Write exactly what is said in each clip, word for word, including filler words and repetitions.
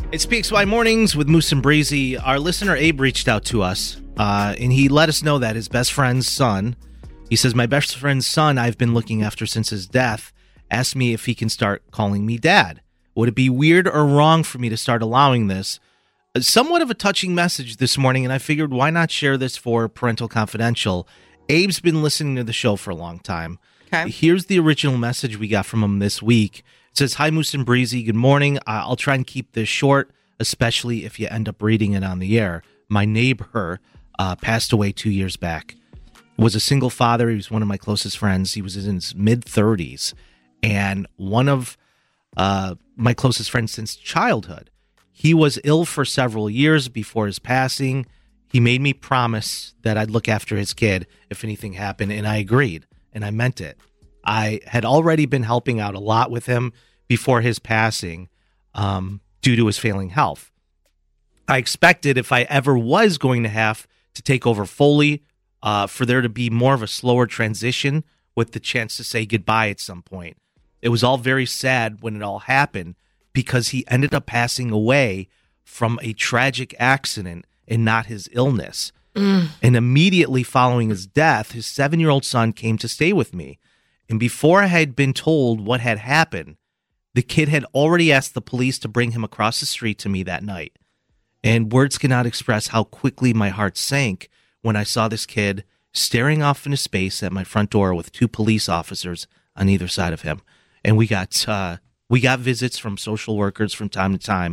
It's P X Y Mornings with Moose and Breezy. Our listener Abe reached out to us, uh, and he let us know that his best friend's son, he says, my best friend's son I've been looking after since his death, asked me if he can start calling me dad. Would it be weird or wrong for me to start allowing this? Somewhat of a touching message this morning, and I figured why not share this for Parental Confidential. Abe's been listening to the show for a long time. Okay. Here's the original message we got from him this week. It says, hi, Moose and Breezy. Good morning. Uh, I'll try and keep this short, especially if you end up reading it on the air. My neighbor uh, passed away two years back. Was a single father. He was one of my closest friends. He was in his mid-thirties and one of uh, my closest friends since childhood. He was ill for several years before his passing. He made me promise that I'd look after his kid if anything happened, and I agreed, and I meant it. I had already been helping out a lot with him before his passing um, due to his failing health. I expected if I ever was going to have to take over fully, uh, for there to be more of a slower transition with the chance to say goodbye at some point. It was all very sad when it all happened because he ended up passing away from a tragic accident and not his illness. Mm. And immediately following his death, his seven-year-old son came to stay with me. And before I had been told what had happened, the kid had already asked the police to bring him across the street to me that night. And words cannot express how quickly my heart sank when I saw this kid staring off into space at my front door with two police officers on either side of him. And we got uh, we got visits from social workers from time to time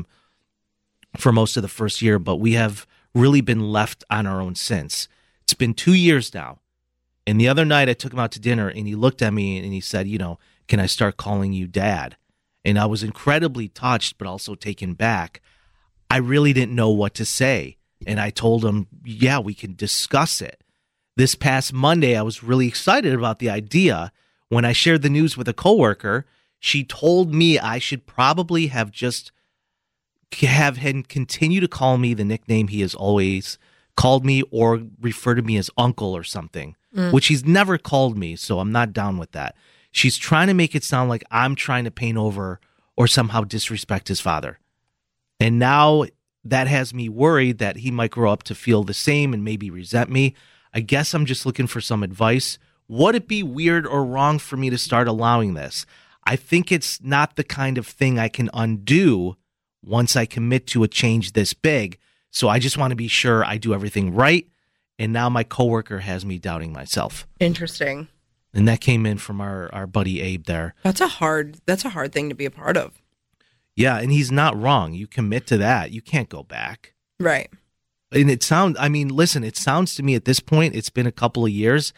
for most of the first year, but we have really been left on our own since. It's been two years now. And the other night I took him out to dinner and he looked at me and he said, you know, can I start calling you dad? And I was incredibly touched, but also taken back. I really didn't know what to say. And I told him, yeah, we can discuss it. This past Monday, I was really excited about the idea. When I shared the news with a coworker, she told me I should probably have just have him continue to call me the nickname he has always called me or refer to me as uncle or something, mm. which he's never called me, so I'm not down with that. She's trying to make it sound like I'm trying to paint over or somehow disrespect his father. And now that has me worried that he might grow up to feel the same and maybe resent me. I guess I'm just looking for some advice. Would it be weird or wrong for me to start allowing this? I think it's not the kind of thing I can undo once I commit to a change this big. So I just want to be sure I do everything right. And now my coworker has me doubting myself. Interesting. And that came in from our, our buddy Abe there. That's a hard, that's a hard thing to be a part of. Yeah. And he's not wrong. You commit to that. You can't go back. Right. And it sounds, I mean, listen, it sounds to me at this point, it's been a couple of years.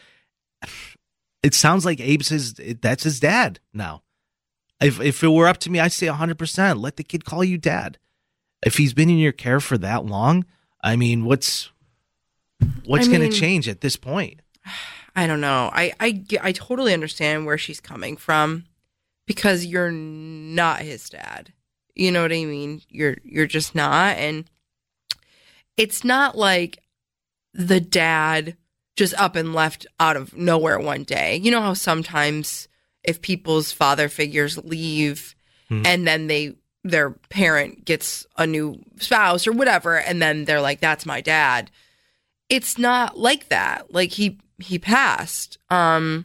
It sounds like Abe's his, that's his dad now. If if it were up to me, I'd say one hundred percent. Let the kid call you dad. If he's been in your care for that long, I mean, what's what's going to change at this point? I don't know. I, I, I totally understand where she's coming from because you're not his dad. You know what I mean? You're you're just not. And it's not like the dad just up and left out of nowhere one day. You know how sometimes if people's father figures leave hmm. and then they their parent gets a new spouse or whatever, and then they're like, that's my dad. It's not like that. Like he he passed. Um,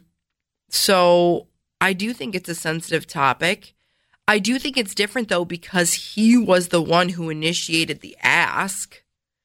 so I do think it's a sensitive topic. I do think it's different though because he was the one who initiated the ask.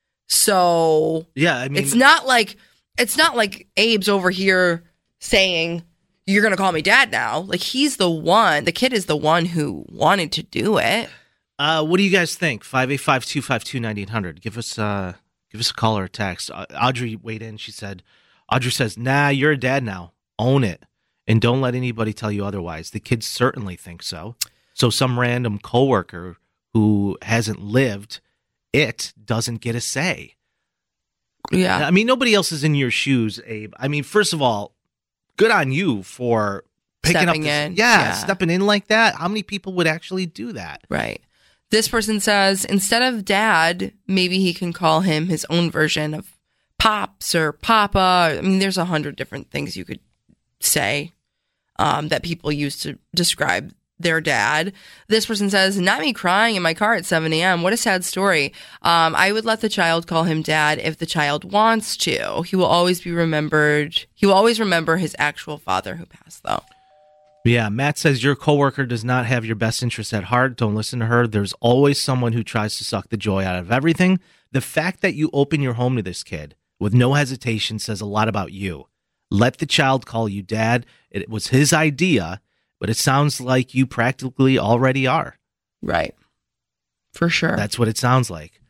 So yeah, I mean, it's not like it's not like Abe's over here saying, you're going to call me dad now. Like, he's the one, the kid is the one who wanted to do it. Uh, what do you guys think? five eight five, two five two, nine eight hundred. Give us, uh, give us a call or a text. Uh, Audrey weighed in. She said, Audrey says, nah, you're a dad now. Own it. And don't let anybody tell you otherwise. The kids certainly think so. So some random coworker who hasn't lived it doesn't get a say. Yeah. I mean, nobody else is in your shoes, Abe. I mean, first of all, good on you for picking stepping up this, in. Yeah, yeah, stepping in like that. How many people would actually do that? Right. This person says, instead of dad, maybe he can call him his own version of pops or papa. I mean, there's a hundred different things you could say um, that people use to describe their dad. This person says, not me crying in my car at seven a.m. What a sad story. Um, I would let the child call him dad if the child wants to. He will always be remembered. He will always remember his actual father who passed, though. Yeah, Matt says your coworker does not have your best interest at heart. Don't listen to her. There's always someone who tries to suck the joy out of everything. The fact that you open your home to this kid with no hesitation says a lot about you. Let the child call you dad. It was his idea, but it sounds like you practically already are. Right. For sure. That's what it sounds like.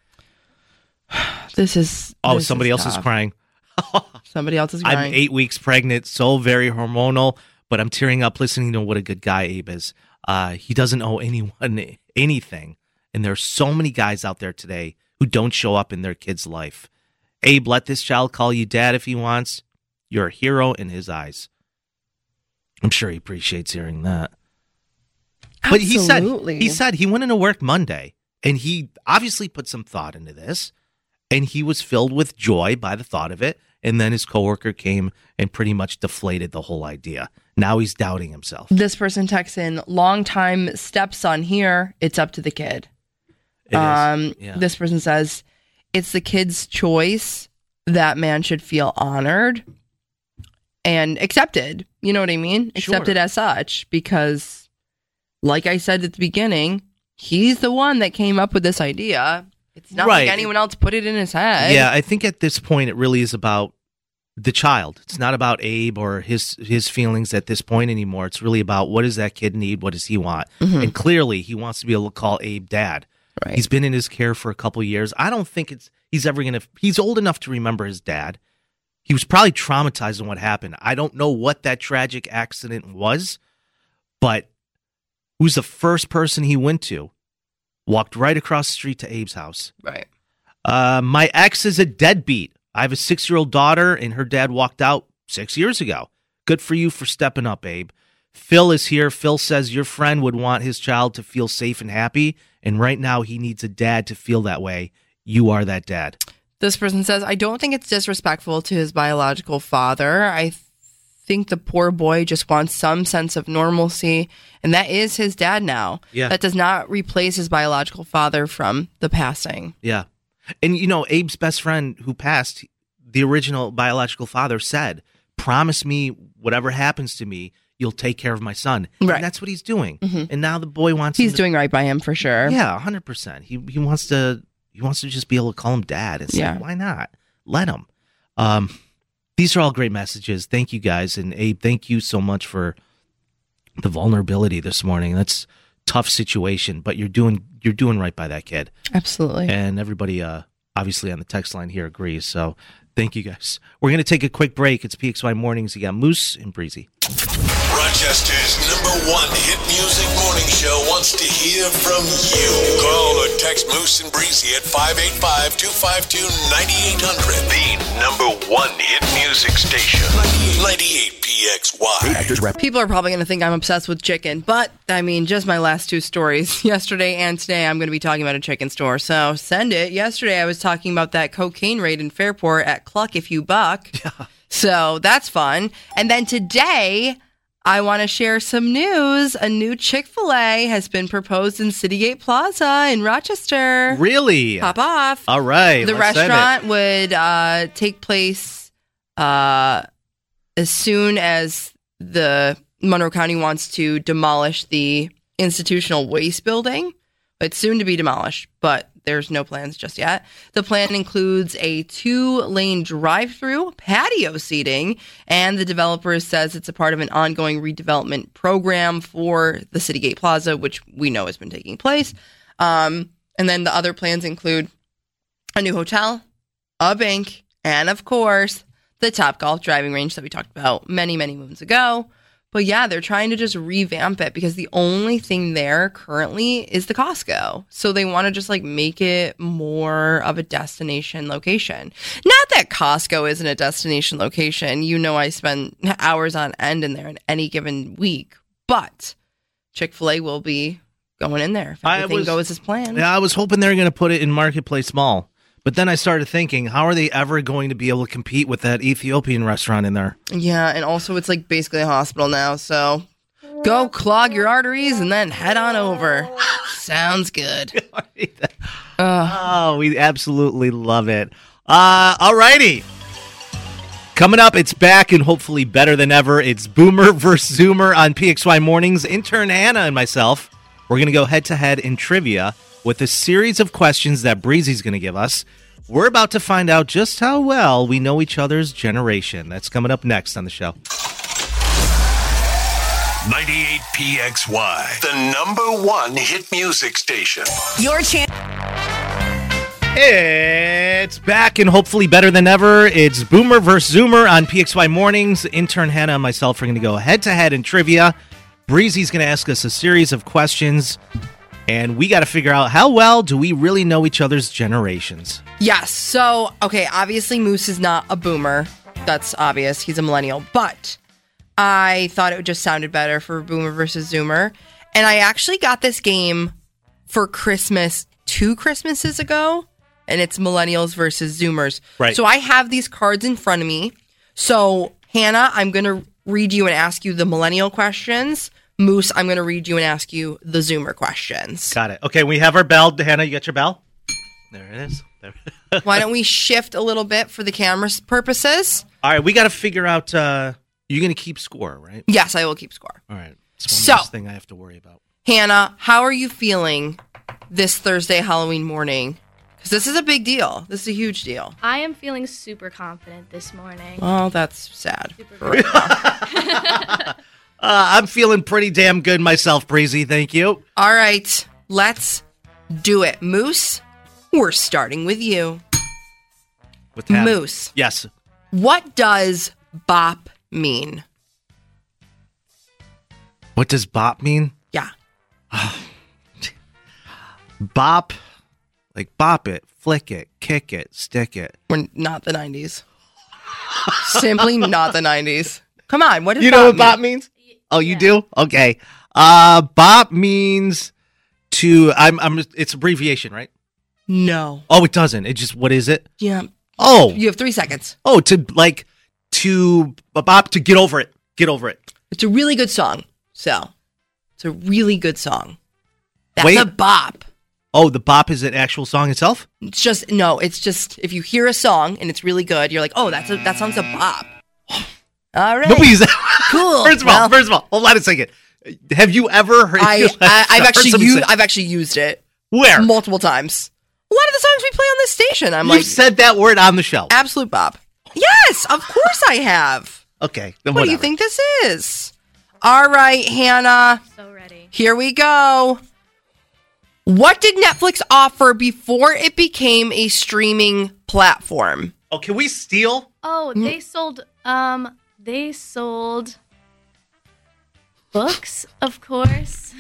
This is Oh, this somebody is else tough. is crying. Somebody else is crying. I'm eight weeks pregnant, so very hormonal, but I'm tearing up listening to what a good guy Abe is. Uh, he doesn't owe anyone anything, and there are so many guys out there today who don't show up in their kid's life. Abe, let this child call you dad if he wants. You're a hero in his eyes. I'm sure he appreciates hearing that. But he said he said he went into work Monday, and he obviously put some thought into this, and he was filled with joy by the thought of it. And then his coworker came and pretty much deflated the whole idea. Now he's doubting himself. This person texts in, longtime stepson here. It's up to the kid. It um, is. Yeah. This person says, it's the kid's choice. That man should feel honored and accepted. You know what I mean? Sure. Accepted as such, because like I said at the beginning, he's the one that came up with this idea. It's not Right. like anyone else put it in his head. Yeah, I think at this point it really is about the child. It's not about Abe or his his feelings at this point anymore. It's really about what does that kid need? What does he want? Mhm. And clearly he wants to be able to call Abe dad. Right. He's been in his care for a couple years. I don't think it's he's ever going to he's old enough to remember his dad. He was probably traumatized in what happened. I don't know what that tragic accident was, but who's the first person he went to? Walked right across the street to Abe's house. Right. Uh, my ex is a deadbeat. I have a six-year-old daughter, and her dad walked out six years ago. Good for you for stepping up, Abe. Phil is here. Phil says your friend would want his child to feel safe and happy, and right now he needs a dad to feel that way. You are that dad. This person says, I don't think it's disrespectful to his biological father. I th- think the poor boy just wants some sense of normalcy, and that is his dad now. Yeah. That does not replace his biological father from the passing. Yeah. And, you know, Abe's best friend who passed, the original biological father said, promise me whatever happens to me, you'll take care of my son. Right. And that's what he's doing. Mhm. And now the boy wants He's him to, doing right by him for sure. Yeah, one hundred percent. He he wants to he wants to just be able to call him dad. It's Yeah. like, why not? Let him. Um, these are all great messages. Thank you guys. And Abe, thank you so much for the vulnerability this morning. That's a tough situation, but you're doing you're doing right by that kid. Absolutely. And everybody uh obviously on the text line here agrees. So thank you guys. We're gonna take a quick break. It's P X Y Mornings. You got Moose and Breezy. Rochester's number one hit music morning show wants to hear from you. Call or text Moose and Breezy at five eight five, two five two, nine eight hundred. The number one hit music station. ninety-eight P X Y. People are probably going to think I'm obsessed with chicken, but I mean, just my last two stories, yesterday and today, I'm going to be talking about a chicken store. So send it. Yesterday, I was talking about that cocaine raid in Fairport at Cluck If You Buck. Yeah. So that's fun. And then today, I want to share some news. A new Chick-fil-A has been proposed in Citygate Plaza in Rochester. Really? Pop off. All right. The let's send restaurant would uh, take place uh, as soon as the Monroe County wants to demolish the institutional waste building. It's soon to be demolished, but there's no plans just yet. The plan includes a two-lane drive-through, patio seating, and the developer says it's a part of an ongoing redevelopment program for the Citygate Plaza, which we know has been taking place. Um, and then the other plans include a new hotel, a bank, and of course, the Topgolf driving range that we talked about many, many moons ago. But yeah, they're trying to just revamp it because the only thing there currently is the Costco. So they want to just like make it more of a destination location. Not that Costco isn't a destination location. You know, I spend hours on end in there in any given week, but Chick-fil-A will be going in there if I everything was- goes as planned. Yeah, I was hoping they were going to put it in Marketplace Mall. But then I started thinking, how are they ever going to be able to compete with that Ethiopian restaurant in there? Yeah, and also it's like basically a hospital now, so Go clog your arteries and then head on over. Sounds good. Oh, we absolutely love it. Uh, all righty. Coming up, it's back and hopefully better than ever. It's Boomer versus Zoomer on P X Y Mornings. Intern Hannah and myself, we're going to go head-to-head in trivia with a series of questions that Breezy's going to give us. We're about to find out just how well we know each other's generation. That's coming up next on the show. ninety-eight P X Y, the number one hit music station. Your chance. It's back and hopefully better than ever. It's Boomer versus Zoomer on P X Y Mornings. Intern Hannah and myself are going to go head-to-head in trivia. Breezy's going to ask us a series of questions, and we got to figure out how well do we really know each other's generations. Yes. So, okay, obviously Moose is not a boomer. That's obvious. He's a millennial. But I thought it just sounded better for Boomer versus Zoomer. And I actually got this game for Christmas two Christmases ago. And it's millennials versus Zoomers. Right. So I have these cards in front of me. So, Hannah, I'm going to read you and ask you the millennial questions. Moose, I'm going to read you and ask you the Zoomer questions. Got it. Okay, we have our bell. Hannah, you got your bell? There it is. There. Why don't we shift a little bit for the camera purposes? All right, we got to figure out, uh, you're going to keep score, right? Yes, I will keep score. All right. It's one So- less thing I have to worry about. Hannah, how are you feeling this Thursday Halloween morning? Because this is a big deal. This is a huge deal. I am feeling super confident this morning. Well, that's sad. Super Right now. Uh, I'm feeling pretty damn good myself, Breezy. Thank you. All right, let's do it. Moose, we're starting with you. With Hannah. Moose, Yes. what does bop mean? What does bop mean? Yeah. Bop, like bop it, flick it, kick it, stick it. We're not the nineties. Simply not the nineties. Come on, what does You bop know what mean? bop means? Oh, you Yeah. do? Okay. Uh, bop means to. I'm. I'm. It's abbreviation, right? No. Oh, it doesn't. It just. What is it? Yeah. Oh. You have three seconds. Oh, to like to bop to get over it. Get over it. It's a really good song, Sal. It's a really good song. That's Wait. a bop. Oh, the bop is an actual song itself? It's just no. It's just if you hear a song and it's really good, you're like, oh, that's a, that song's a bop. All right, Nobody's cool. First of all, Well, first of all, hold on a second. Have you ever heard? I, I I've heard actually somebody used say- I've actually used it Where? multiple times. A lot of the songs we play on this station, I'm You've like, said that word on the show. absolute bop. Yes, of course I have. Okay. Then What do you whatever. think this is? All right, Hannah. So ready. Here we go. What did Netflix offer before it became a streaming platform? Oh, can we steal? Oh, Mm. they sold um they sold books, of course.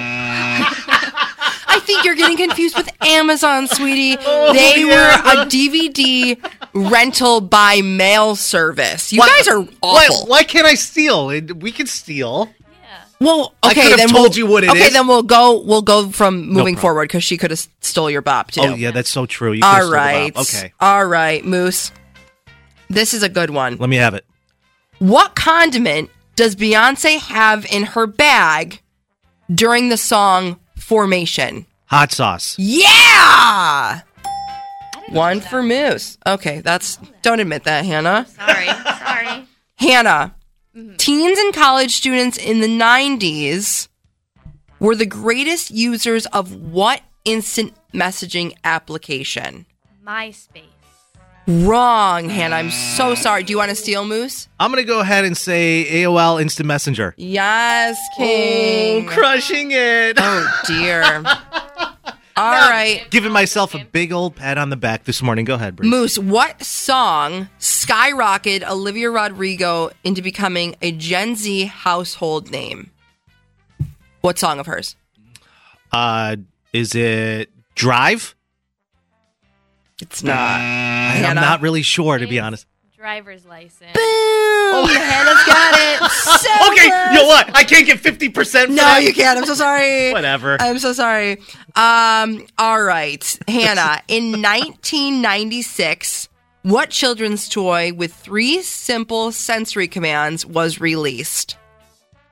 I think you're getting confused with Amazon, sweetie. Oh, they yeah. were a D V D rental by mail service. You Why- guys are Why, awful. why can't I steal? It- We can steal. Yeah. Well, I okay, could have then told we'll, you what it okay, is. then we'll go. We'll go from moving problem. forward because she could have stole your bop too. Oh, yeah, that's so true. You could've All stole the right. bop. Okay. All right, Moose. This is a good one. Let me have it. What condiment does Beyonce have in her bag during the song Formation? Hot sauce. Yeah! I didn't know One that. for Moose. Okay, that's. Don't admit that, Hannah. Sorry. Sorry. Hannah, teens and college students in the nineties were the greatest users of what instant messaging application? MySpace. Wrong, Hannah. I'm so sorry. Do you want to steal, Moose? I'm going to go ahead and say A O L Instant Messenger. Yes, King. crushing it. Oh, dear. All right. Giving myself a big old pat on the back this morning. Go ahead, Bruce. Moose, what song skyrocketed Olivia Rodrigo into becoming a Gen Z household name? What song of hers? Uh, is it Drive? It's not. I, I'm Hannah? not really sure, to be It's honest. Driver's license. Boom! Hannah's got it. So Oh. Okay, close. you know what? I can't get fifty percent for No, that. you can't. I'm so sorry. Whatever. I'm so sorry. Um, all right. Hannah, in nineteen ninety-six, what children's toy with three simple sensory commands was released?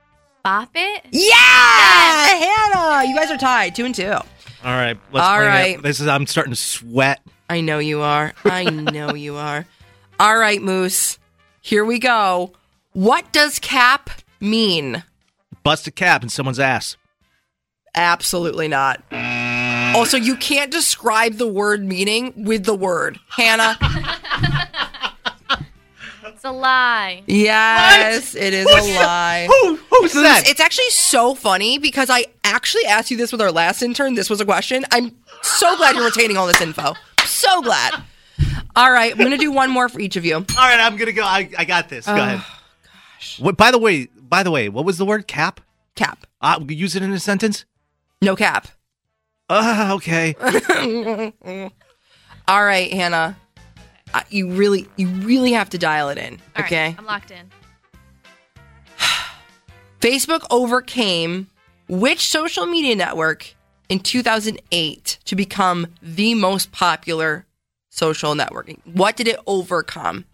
Bop It? Yeah! Hannah! You guys are tied, two and two. All right. Let's All bring right. it. This is, I'm starting to sweat. I know you are. I know you are. All right, Moose. Here we go. What does cap mean? Bust a cap in someone's ass. Absolutely not. Also, you can't describe the word meaning with the word. Hannah. It's a lie. Yes, it is Who's- a lie. Who? Who's Moose, that? it's actually so funny because I actually asked you this with our last intern. This was a question. I'm so glad you're retaining all this info. So glad. All right, I'm going to do one more for each of you. All right, I'm gonna go. I, I got this. Go Oh, ahead. What? By the way, by the way, what was the word? Cap? Cap. Uh, we use it in a sentence. No cap. Uh, okay. All right, Hannah. Uh, you really, you really have to dial it in. All Okay. right, I'm locked in. Facebook overcame which social media network in two thousand eight to become the most popular social networking? What did it overcome?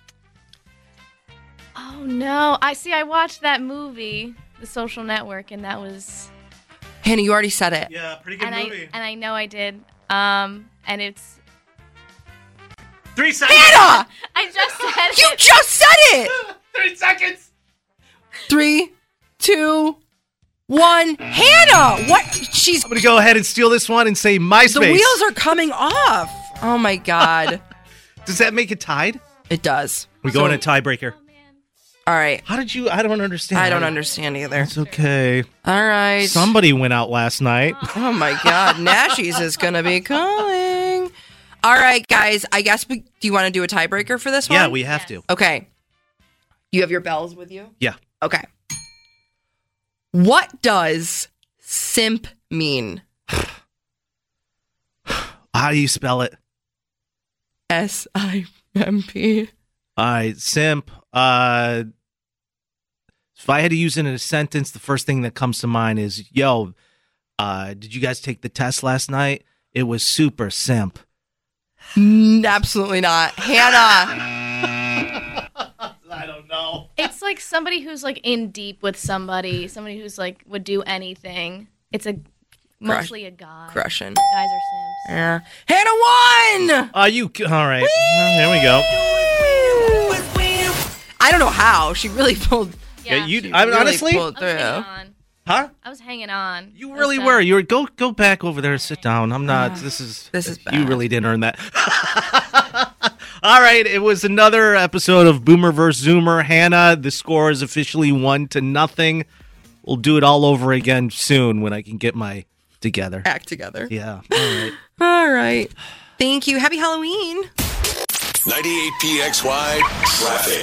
Oh no! I see. I watched that movie, The Social Network, and that was, Hannah, you already said it. Yeah, pretty good and movie. I and I know I did. Um, and it's Three seconds. Hannah! I just said You it. just said it! Three seconds. Three, two, one. Hannah! What? She's... I'm gonna go ahead and steal this one and say MySpace. The wheels are coming off. Oh, my God. Does that make it tied? It does. We go in a tiebreaker. Oh, man. All right. How did you? I don't understand. I don't understand either. It's okay. All right. Somebody went out last night. Oh my God, Nashies is gonna be calling. All right, guys. I guess we, do you want to do a tiebreaker for this one? Yeah, we have Yes. to. Okay. You have your bells with you? Yeah. Okay. What does simp mean? How do you spell it? S I M P. All right, simp. Uh, if I had to use it in a sentence, the first thing that comes to mind is, "Yo, uh, did you guys take the test last night? It was super simp." Mm, absolutely not, Hannah. I don't know. It's like somebody who's like in deep with somebody, somebody who's like would do anything. It's a mostly a guy. Crushing. Guys are simps. Yeah. Hannah won. Uh, you all right? Well, here we go. I don't know how she really pulled. Yeah, you. she I, really honestly, pulled I was hanging through. on. huh? I was hanging on. You It really was, were. uh, You were. Go go back over there and sit down. I'm not. This is. This is You bad. really didn't earn that. All right, it was another episode of Boomer versus Zoomer. Hannah, the score is officially one to nothing. We'll do it all over again soon when I can get my together. Act together. Yeah. All right. All right. Thank you. Happy Halloween. ninety-eight P X Y traffic.